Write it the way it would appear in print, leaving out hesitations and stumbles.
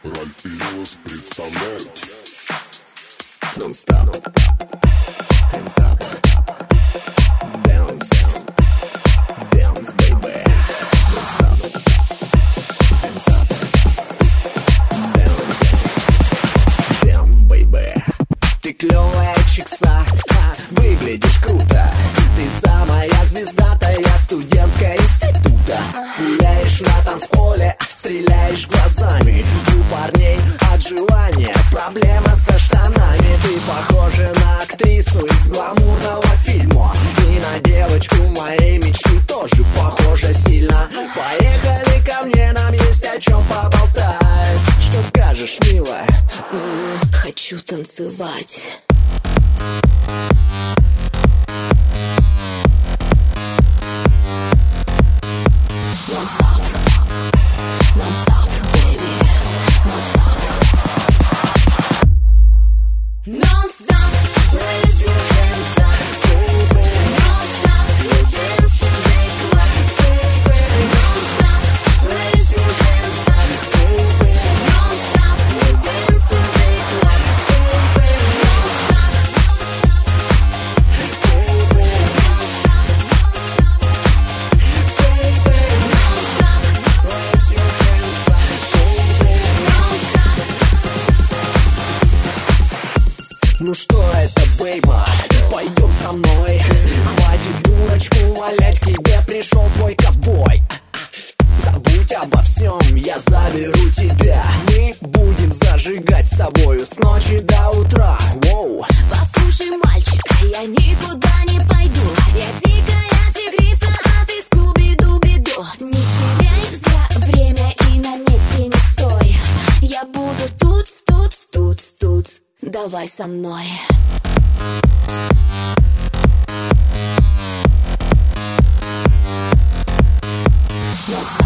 Ральф и Юс представляют Non-stop, hands up, bounce, bounce, baby. Non-stop, hands up, bounce, bounce, baby. Ты клёвая чикса, выглядишь круто. Ты самая звездатая студентка института. Гуляешь на танцполе, стреляешь глазами. У парней от желания проблема со штанами. Ты похожа на актрису из гламурного фильма. И на девочку моей мечты тоже похожа сильно. Поехали ко мне, нам есть о чем поболтать. Что скажешь, милая? Хочу танцевать. Non-stop, non-stop, baby, non-stop. Non-stop, raise your hands up, baby. Non-stop, you dance and make love, baby. Non-stop, raise your hands up, baby. Non-stop, you dance and make love, baby. Non-stop, baby. Non-stop, baby. Non-stop, Raise your hands up, baby. non-stop. Ну что это, бейба? Пойдем со мной. Хватит дурочку валять, к тебе пришел твой ковбой. Забудь обо всем, я заберу тебя. Мы будем зажигать с тобою с ночи до утра. Воу. Послушай, мальчик, я никуда не пойду. Я дикая тигрица, а ты скуби-дуби-ду. Не теряй зря время и на месте не стой. Я буду тут, тут, тут, тут. Давай со мной. Non-stop.